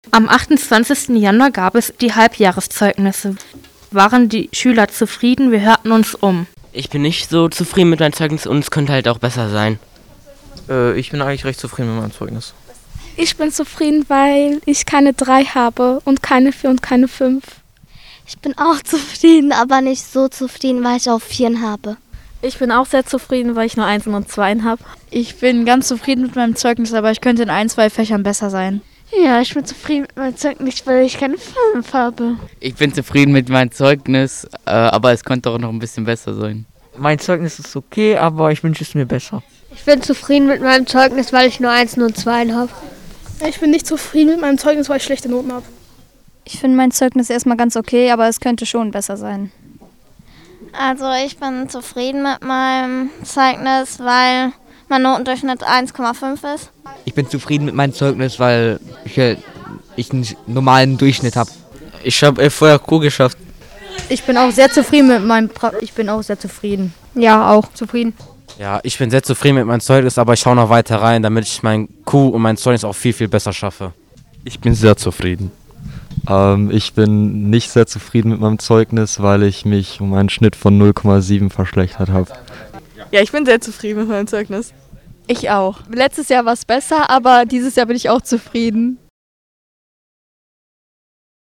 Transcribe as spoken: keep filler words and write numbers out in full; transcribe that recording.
Am achtundzwanzigsten Januar gab es die Halbjahreszeugnisse. Waren die Schüler zufrieden? Wir hörten uns um. Ich bin nicht so zufrieden mit meinem Zeugnis und es könnte halt auch besser sein. Äh, ich bin eigentlich recht zufrieden mit meinem Zeugnis. Ich bin zufrieden, weil ich keine drei habe und keine vier und keine fünf. Ich bin auch zufrieden, aber nicht so zufrieden, weil ich auch Vieren habe. Ich bin auch sehr zufrieden, weil ich nur Einsen und Zweien habe. Ich bin ganz zufrieden mit meinem Zeugnis, aber ich könnte in ein, zwei Fächern besser sein. Ja, ich bin zufrieden mit meinem Zeugnis, weil ich keine fünf habe. Ich bin zufrieden mit meinem Zeugnis, äh, aber es könnte auch noch ein bisschen besser sein. Mein Zeugnis ist okay, aber ich wünsche es mir besser. Ich bin zufrieden mit meinem Zeugnis, weil ich nur Einsen und Zweien habe. Ich bin nicht zufrieden mit meinem Zeugnis, weil ich schlechte Noten habe. Ich finde mein Zeugnis erstmal ganz okay, aber es könnte schon besser sein. Also ich bin zufrieden mit meinem Zeugnis, weil mein Notendurchschnitt eins Komma fünf ist. Ich bin zufrieden mit meinem Zeugnis, weil ich, ich einen normalen Durchschnitt habe. Ich habe vorher Q geschafft. Ich bin auch sehr zufrieden mit meinem pra- Ich bin auch sehr zufrieden. Ja, auch zufrieden. Ja, ich bin sehr zufrieden mit meinem Zeugnis, aber ich schaue noch weiter rein, damit ich mein Q und mein Zeugnis auch viel, viel besser schaffe. Ich bin sehr zufrieden. Ähm, ich bin nicht sehr zufrieden mit meinem Zeugnis, weil ich mich um einen Schnitt von null Komma sieben verschlechtert habe. Ja, ich bin sehr zufrieden mit meinem Zeugnis. Ich auch. Letztes Jahr war es besser, aber dieses Jahr bin ich auch zufrieden.